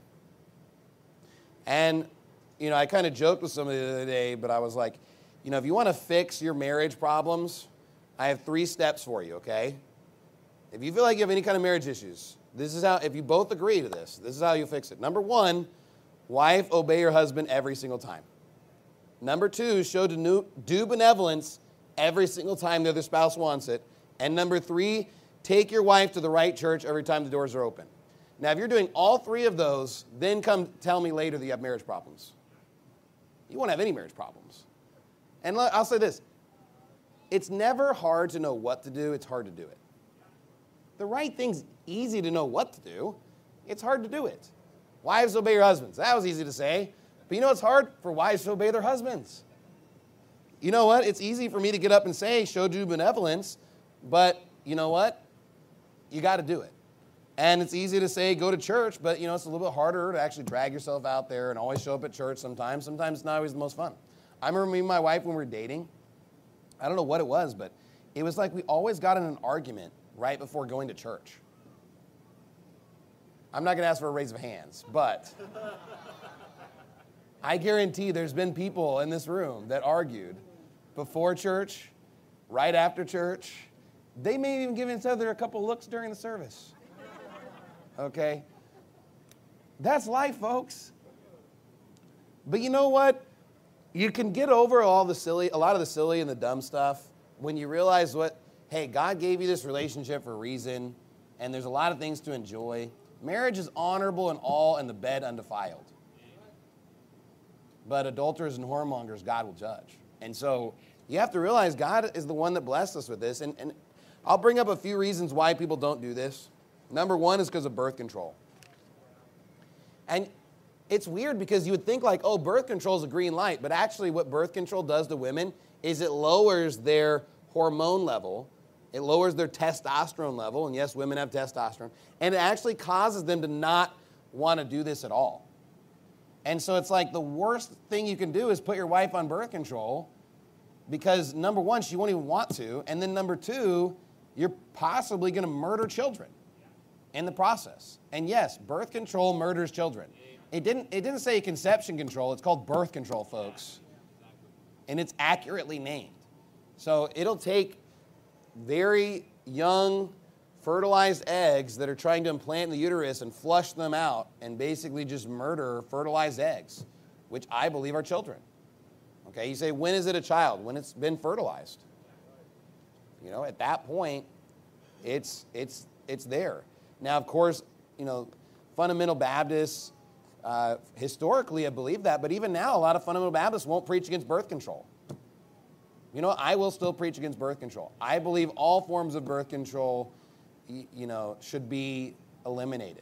And, I kind of joked with somebody the other day, but I was like, if you want to fix your marriage problems, I have 3 steps for you, okay? If you feel like you have any kind of marriage issues, this is how, if you both agree to this is how you fix it. Number 1, wife, obey your husband every single time. Number 2, show due benevolence every single time the other spouse wants it. And number 3, take your wife to the right church every time the doors are open. Now, if you're doing all 3 of those, then come tell me later that you have marriage problems. You won't have any marriage problems. And I'll say this. It's never hard to know what to do. It's hard to do it. The right thing's easy to know what to do. It's hard to do it. Wives, obey your husbands. That was easy to say. But it's hard for wives to obey their husbands. You know what? It's easy for me to get up and say, show due benevolence. But you know what? You got to do it. And it's easy to say, go to church. But, it's a little bit harder to actually drag yourself out there and always show up at church sometimes. Sometimes it's not always the most fun. I remember me and my wife when we were dating. I don't know what it was, but it was like we always got in an argument right before going to church. I'm not going to ask for a raise of hands, but I guarantee there's been people in this room that argued before church, right after church. They may even give each other a couple looks during the service. Okay? That's life, folks. But you know what? You can get over a lot of the silly and the dumb stuff when you realize hey, God gave you this relationship for a reason, and there's a lot of things to enjoy. Marriage is honorable in all, and the bed undefiled. But adulterers and whoremongers, God will judge. And so you have to realize God is the one that blessed us with this. And I'll bring up a few reasons why people don't do this. Number 1 is because of birth control. And it's weird because you would think birth control is a green light. But actually what birth control does to women is it lowers their hormone level. It lowers their testosterone level. And yes, women have testosterone. And it actually causes them to not want to do this at all. And so it's like the worst thing you can do is put your wife on birth control because, number 1, she won't even want to. And then number 2, you're possibly going to murder children in the process. And yes, birth control murders children. It didn't say conception control. It's called birth control, folks. And it's accurately named. So it'll take very young, fertilized eggs that are trying to implant in the uterus and flush them out and basically just murder fertilized eggs, which I believe are children. Okay, you say, when is it a child? When it's been fertilized. At that point, it's there. Now, of course, fundamental Baptists, Historically, I believe that, but even now, a lot of fundamental Baptists won't preach against birth control. You know, I will still preach against birth control. I believe all forms of birth control, should be eliminated.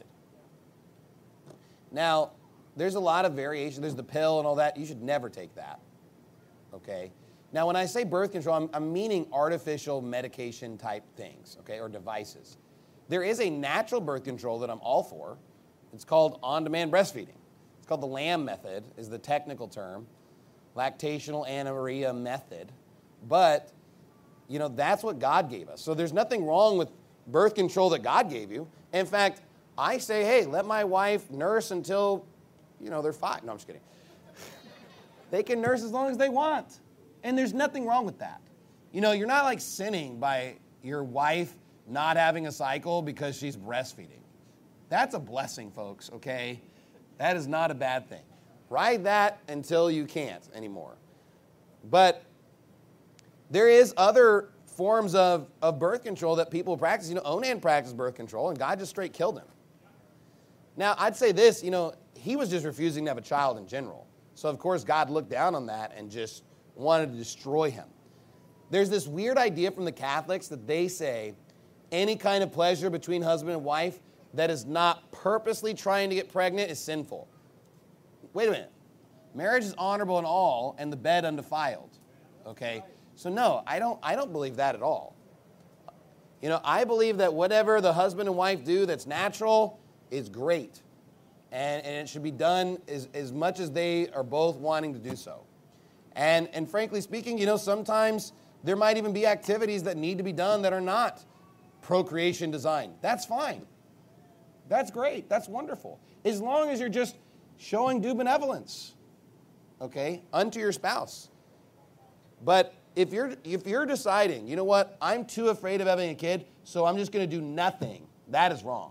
Now, there's a lot of variation. There's the pill and all that. You should never take that, okay? Now, when I say birth control, I'm meaning artificial medication type things, okay, or devices. There is a natural birth control that I'm all for. It's called on-demand breastfeeding. It's called the LAM method, is the technical term, lactational amenorrhea method. But, that's what God gave us. So there's nothing wrong with birth control that God gave you. In fact, I say, hey, let my wife nurse until, they're 5. No, I'm just kidding. They can nurse as long as they want. And there's nothing wrong with that. You're not like sinning by your wife not having a cycle because she's breastfeeding. That's a blessing, folks, okay? That is not a bad thing. Ride that until you can't anymore. But there is other forms of birth control that people practice. Onan practiced birth control, and God just straight killed him. Now, I'd say this, he was just refusing to have a child in general. So, of course, God looked down on that and just wanted to destroy him. There's this weird idea from the Catholics that they say any kind of pleasure between husband and wife that is not purposely trying to get pregnant is sinful. Wait a minute. Marriage is honorable in all, and the bed undefiled. Okay? So no, I don't believe that at all. I believe that whatever the husband and wife do that's natural is great. And it should be done as much as they are both wanting to do so. And frankly speaking, sometimes there might even be activities that need to be done that are not procreation designed. That's fine. That's great. That's wonderful. As long as you're just showing due benevolence, okay, unto your spouse. But if you're deciding, you know what, I'm too afraid of having a kid, so I'm just going to do nothing, that is wrong.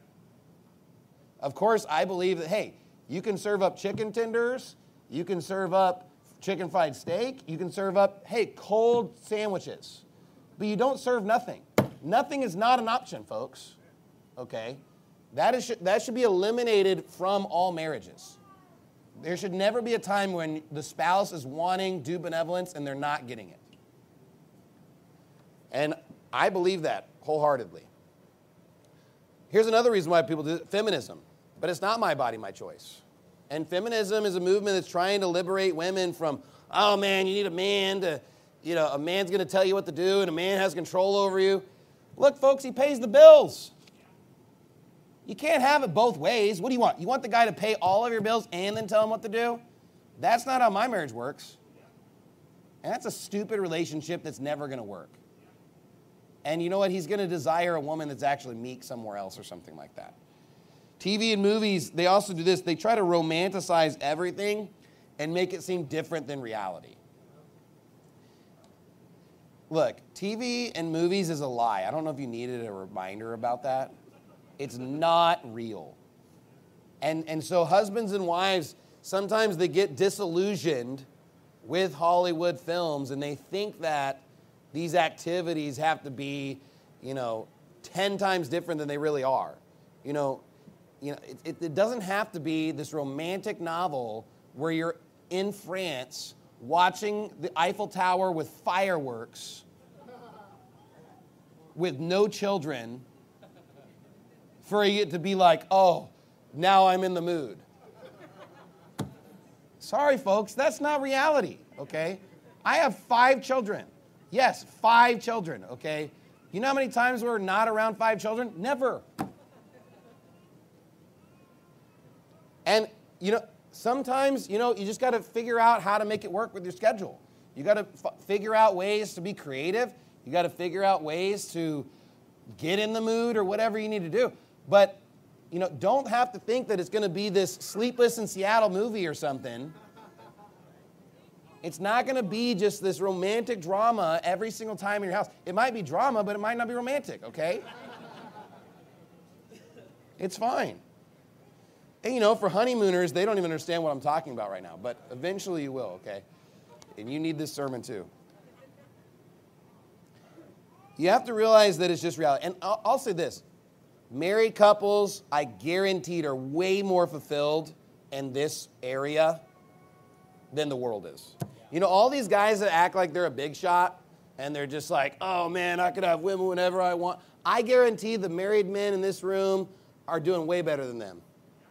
Of course, I believe that, hey, you can serve up chicken tenders, you can serve up chicken fried steak, you can serve up, hey, cold sandwiches, but you don't serve nothing. Nothing is not an option, folks, okay? That should be eliminated from all marriages. There should never be a time when the spouse is wanting due benevolence and they're not getting it. And I believe that wholeheartedly. Here's another reason why people do it, feminism. But it's not my body, my choice. And feminism is a movement that's trying to liberate women from, oh man, you need a man to, a man's going to tell you what to do and a man has control over you. Look, folks, he pays the bills. You can't have it both ways. What do you want? You want the guy to pay all of your bills and then tell him what to do? That's not how my marriage works. And that's a stupid relationship that's never going to work. And you know what? He's going to desire a woman that's actually meek somewhere else or something like that. TV and movies, they also do this. They try to romanticize everything and make it seem different than reality. Look, TV and movies is a lie. I don't know if you needed a reminder about that. It's not real. And so husbands and wives, sometimes they get disillusioned with Hollywood films and they think that these activities have to be, 10 times different than they really are. It doesn't have to be this romantic novel where you're in France watching the Eiffel Tower with fireworks with no children for you to be like, oh, now I'm in the mood. Sorry, folks, that's not reality, okay? I have 5 children. Yes, 5 children, okay? You know how many times we're not around 5 children? Never. And, sometimes, you just got to figure out how to make it work with your schedule. You got to figure out ways to be creative. You got to figure out ways to get in the mood or whatever you need to do. But, don't have to think that it's going to be this Sleepless in Seattle movie or something. It's not going to be just this romantic drama every single time in your house. It might be drama, but it might not be romantic, okay? It's fine. And, for honeymooners, they don't even understand what I'm talking about right now. But eventually you will, okay? And you need this sermon too. You have to realize that it's just reality. And I'll say this. Married couples, I guaranteed, are way more fulfilled in this area than the world is. You know, all these guys that act like they're a big shot and they're just like, oh man, I could have women whenever I want. I guarantee the married men in this room are doing way better than them.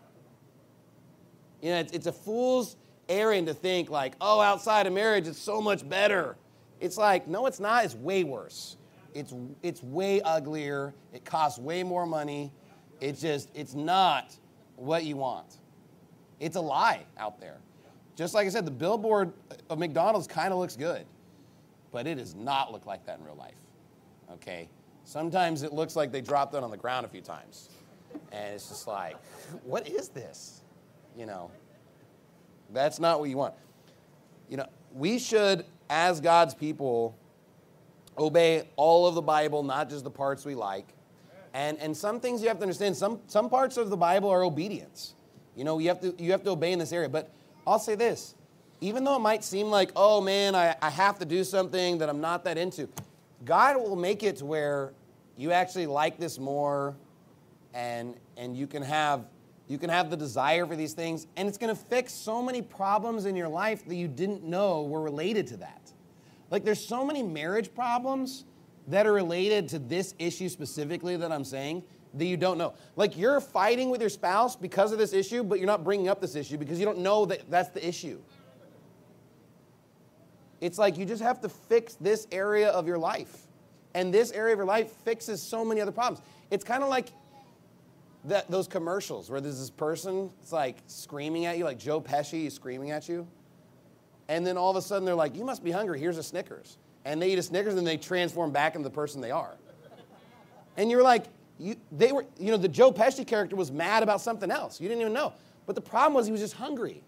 You know, it's a fool's errand to think like, oh, outside of marriage, it's so much better. It's like, no, it's not. It's way worse. It's way uglier. It costs way more money. It's not what you want. It's a lie out there. Just like I said, the billboard of McDonald's kind of looks good, but it does not look like that in real life, okay? Sometimes it looks like they dropped it on the ground a few times, and it's just like, what is this? You know, that's not what you want. You know, we should, as God's people, obey all of the Bible, not just the parts we like. And some things you have to understand, some parts of the Bible are obedience. You know, you have to obey in this area. But I'll say this, even though it might seem like, oh man, I have to do something that I'm not that into, God will make it to where you actually like this more, and you can have the desire for these things, and it's going to fix so many problems in your life that you didn't know were related to that. Like there's so many marriage problems that are related to this issue specifically that I'm saying that you don't know. Like you're fighting with your spouse because of this issue, but you're not bringing up this issue because you don't know that that's the issue. It's like you just have to fix this area of your life. And this area of your life fixes so many other problems. It's kind of like those commercials where there's this person, it's like screaming at you, like Joe Pesci is screaming at you. And then all of a sudden they're like, you must be hungry, here's a Snickers. And they eat a Snickers and they transform back into the person they are. And you're like, the Joe Pesci character was mad about something else. You didn't even know. But the problem was he was just hungry.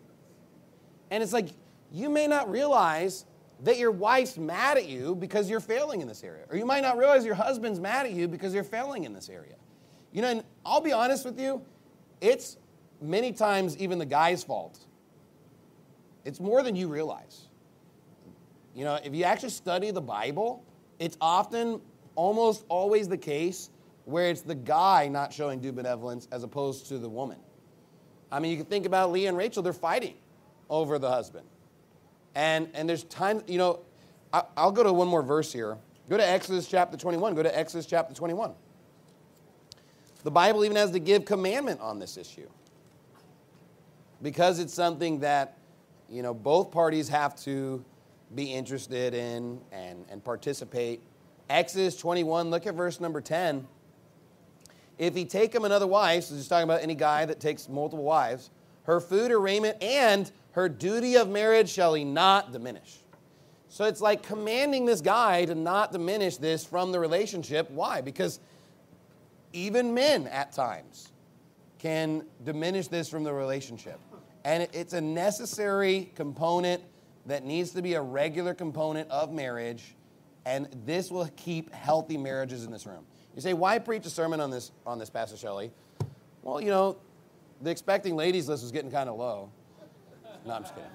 And it's like, you may not realize that your wife's mad at you because you're failing in this area. Or you might not realize your husband's mad at you because you're failing in this area. You know, and I'll be honest with you, it's many times even the guy's fault. It's more than you realize. You know, if you actually study the Bible, it's often, almost always the case where it's the guy not showing due benevolence as opposed to the woman. I mean, you can think about Leah and Rachel, they're fighting over the husband. And there's times, you know, I'll go to one more verse here. Go to Exodus chapter 21. Go to Exodus chapter 21. The Bible even has to give commandment on this issue. Because it's something that, you know, both parties have to be interested in and participate. Exodus 21, look at verse number 10. If he take him another wife, so he's talking about any guy that takes multiple wives, her food or raiment and her duty of marriage shall he not diminish. So it's like commanding this guy to not diminish this from the relationship. Why? Because even men at times can diminish this from the relationship. And it's a necessary component that needs to be a regular component of marriage, and this will keep healthy marriages in this room. You say, why preach a sermon on this, Pastor Shelley? Well, you know, the expecting ladies list was getting kind of low. No, I'm just kidding.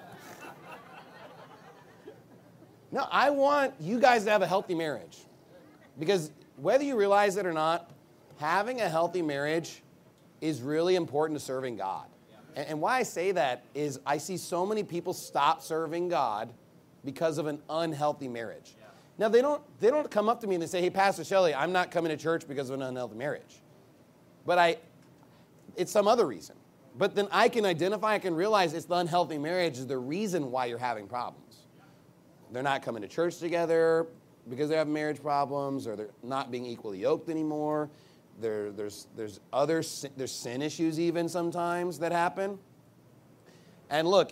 No, I want you guys to have a healthy marriage. Because whether you realize it or not, having a healthy marriage is really important to serving God. And why I say that is I see so many people stop serving God because of an unhealthy marriage. Yeah. Now, they don't come up to me and they say, hey, Pastor Shelley, I'm not coming to church because of an unhealthy marriage. But it's some other reason. But then I can realize it's the unhealthy marriage is the reason why you're having problems. They're not coming to church together because they have marriage problems, or they're not being equally yoked anymore. There's sin issues even sometimes that happen. And look,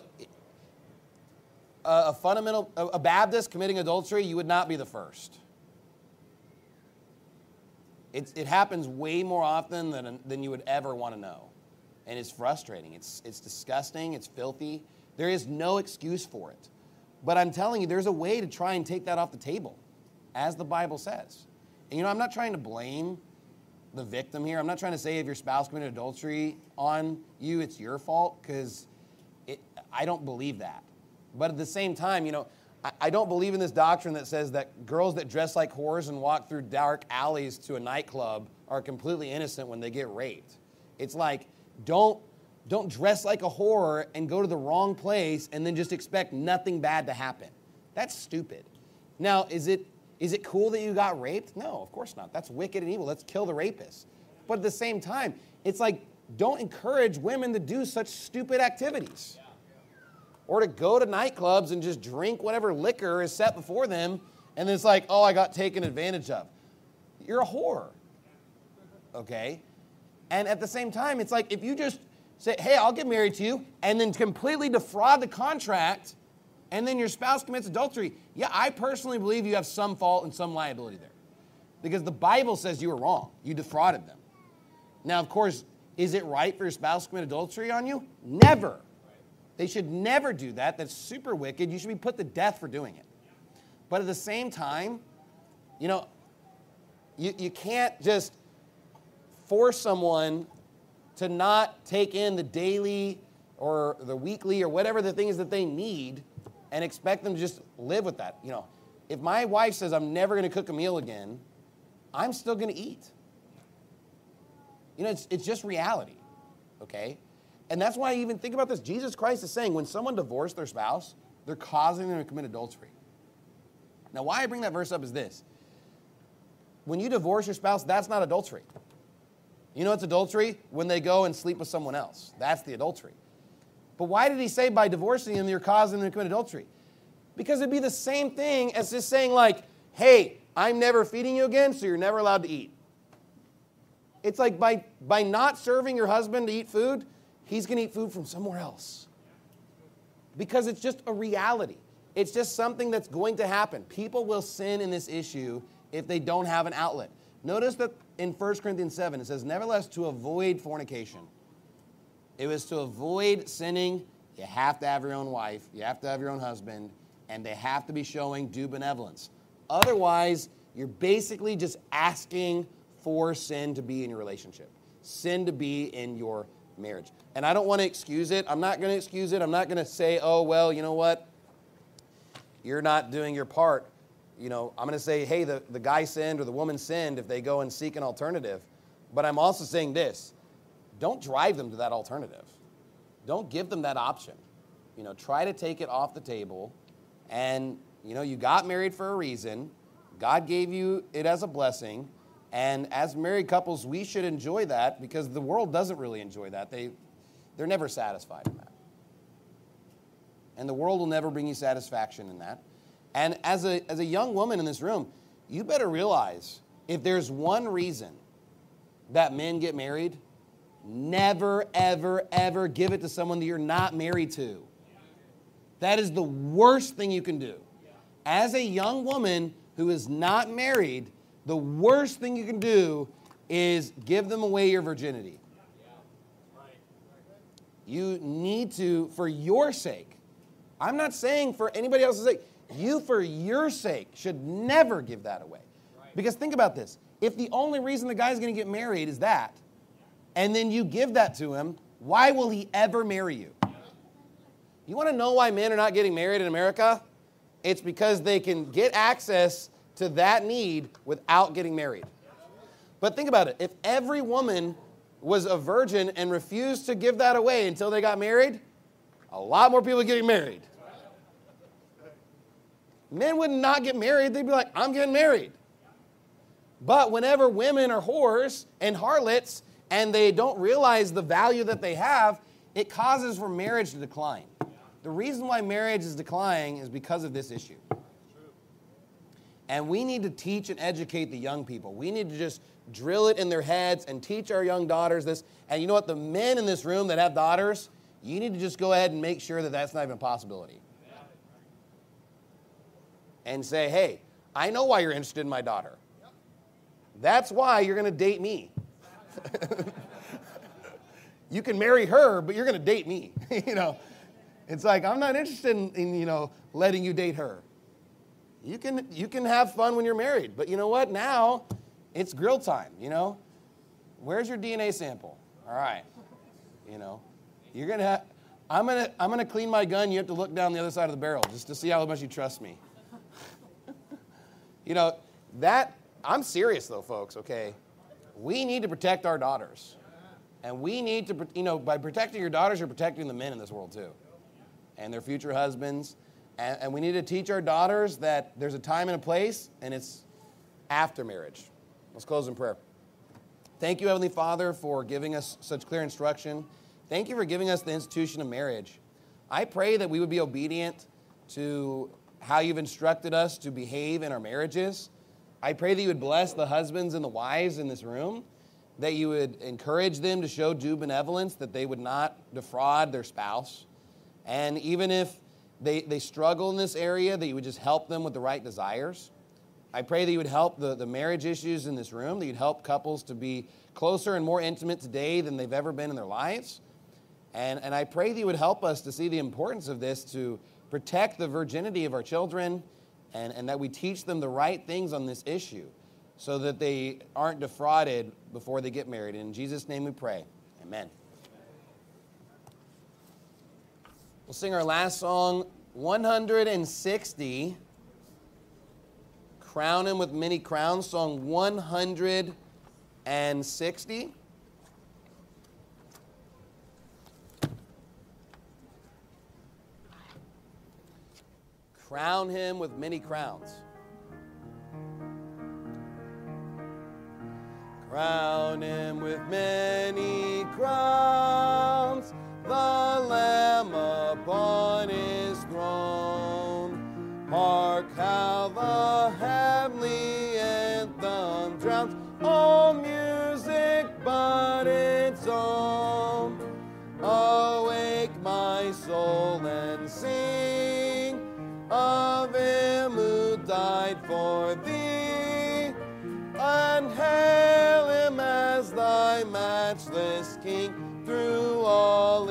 a Baptist committing adultery, you would not be the first. It happens way more often than you would ever want to know. And it's frustrating. It's disgusting. It's filthy. There is no excuse for it. But I'm telling you, there's a way to try and take that off the table, as the Bible says. And you know, I'm not trying to blame the victim here. I'm not trying to say if your spouse committed adultery on you, it's your fault, because I don't believe that. But at the same time, you know, I don't believe in this doctrine that says that girls that dress like whores and walk through dark alleys to a nightclub are completely innocent when they get raped. It's like, don't Don't dress like a whore and go to the wrong place and then just expect nothing bad to happen. That's stupid. Now, is it cool that you got raped? No, of course not. That's wicked and evil. Let's kill the rapist. But at the same time, it's like, don't encourage women to do such stupid activities. Or to go to nightclubs and just drink whatever liquor is set before them, and then it's like, oh, I got taken advantage of. You're a whore. Okay? And at the same time, it's like, if you just say, hey, I'll get married to you, and then completely defraud the contract, and then your spouse commits adultery, yeah, I personally believe you have some fault and some liability there. Because the Bible says you were wrong. You defrauded them. Now, of course, is it right for your spouse to commit adultery on you? Never. They should never do that. That's super wicked. You should be put to death for doing it. But at the same time, you can't just force someone to not take in the daily or the weekly or whatever the thing is that they need and expect them to just live with that. If my wife says I'm never going to cook a meal again, I'm still going to eat. It's just reality, okay? And that's why I even think about this. Jesus Christ is saying when someone divorced their spouse, they're causing them to commit adultery. Now, why I bring that verse up is this. When you divorce your spouse, that's not adultery. You know it's adultery? When they go and sleep with someone else. That's the adultery. But why did he say by divorcing them, you're causing them to commit adultery? Because it'd be the same thing as just saying like, hey, I'm never feeding you again, so you're never allowed to eat. It's like by not serving your husband to eat food, he's going to eat food from somewhere else. Because it's just a reality. It's just something that's going to happen. People will sin in this issue if they don't have an outlet. Notice that in 1 Corinthians 7, it says, nevertheless, to avoid fornication. It was to avoid sinning. You have to have your own wife. You have to have your own husband. And they have to be showing due benevolence. Otherwise, you're basically just asking for sin to be in your relationship. Sin to be in your marriage. And I don't want to excuse it. I'm not going to excuse it. I'm not going to say, oh, well, you know what? You're not doing your part. I'm going to say, hey, the guy sinned or the woman sinned if they go and seek an alternative. But I'm also saying this. Don't drive them to that alternative. Don't give them that option. Try to take it off the table. And, you got married for a reason. God gave you it as a blessing. And as married couples, we should enjoy that because the world doesn't really enjoy that. They're never satisfied in that. And the world will never bring you satisfaction in that. And as a young woman in this room, you better realize if there's one reason that men get married, never, ever, ever give it to someone that you're not married to. That is the worst thing you can do. As a young woman who is not married, the worst thing you can do is give them away your virginity. You need to, for your sake, I'm not saying for anybody else's sake, you for your sake should never give that away. Because think about this. If the only reason the guy's going to get married is that, and then you give that to him, why will he ever marry you? You want to know why men are not getting married in America? It's because they can get access to that need without getting married. But think about it. If every woman was a virgin and refused to give that away until they got married, a lot more people are getting married. Men would not get married. They'd be like, I'm getting married. But whenever women are whores and harlots and they don't realize the value that they have, it causes for marriage to decline. The reason why marriage is declining is because of this issue. And we need to teach and educate the young people. We need to just drill it in their heads and teach our young daughters this. And you know what? The men in this room that have daughters, you need to just go ahead and make sure that that's not even a possibility. And say, hey, I know why you're interested in my daughter. That's why you're going to date me. You can marry her, but you're going to date me. It's like, I'm not interested in letting you date her. You can have fun when you're married, but you know what? Now it's grill time. Where's your DNA sample? All right, you're gonna have. I'm gonna clean my gun. You have to look down the other side of the barrel just to see how much you trust me. I'm serious though, folks. Okay, we need to protect our daughters. And we need to, by protecting your daughters, you're protecting the men in this world too, and their future husbands. And we need to teach our daughters that there's a time and a place, and it's after marriage. Let's close in prayer. Thank you, Heavenly Father, for giving us such clear instruction. Thank you for giving us the institution of marriage. I pray that we would be obedient to how you've instructed us to behave in our marriages. I pray that you would bless the husbands and the wives in this room, that you would encourage them to show due benevolence, that they would not defraud their spouse. And even if they struggle in this area, that you would just help them with the right desires. I pray that you would help the marriage issues in this room, that you'd help couples to be closer and more intimate today than they've ever been in their lives. And I pray that you would help us to see the importance of this, to protect the virginity of our children, and that we teach them the right things on this issue, so that they aren't defrauded before they get married. In Jesus' name we pray. Amen. We'll sing our last song, 160. Crown Him with Many Crowns, song 160. Crown Him with many crowns. Crown Him with many crowns, the Lamb upon His throne. Hark how the heavenly anthem drowns all music but its own. Awake, my soul, and sing of Him who died for thee, and hail Him as thy matchless King through all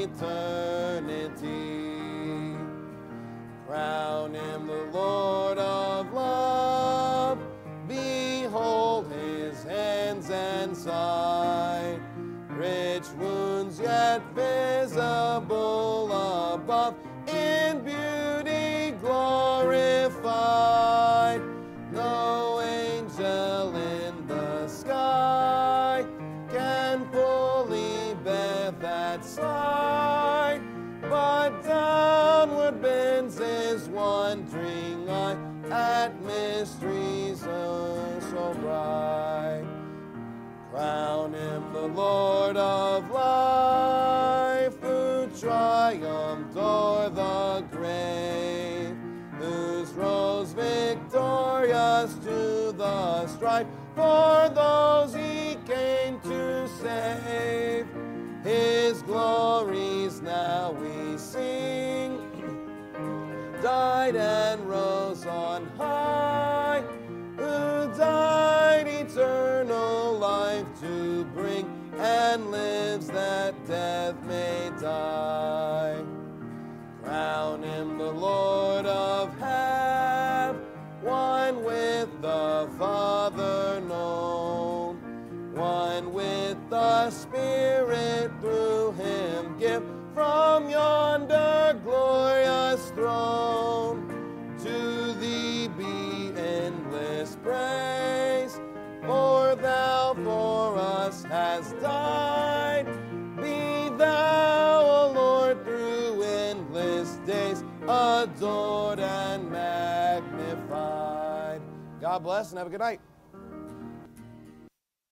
eternity. Crown Him the Lord of love, behold His hands and side, rich wounds yet visible above, in beauty glorified. No angel in the sky can fully bear that sight, but downward bends His wondering eye at mysteries so bright. Crown Him the Lord of life, who triumphed o'er the grave, whose rose victorious to the strife for those He came to save. His glories now we sing, died and rose on high, who died eternal life to bring, and lives that death may die. Crown Him the Lord of heaven, one with the Father known, one with the Spirit through Him give, from yonder glorious throne. To Thee be endless praise, for Thou for us hast died. Be Thou, O Lord, through endless days, adored and magnified. God bless and have a good night.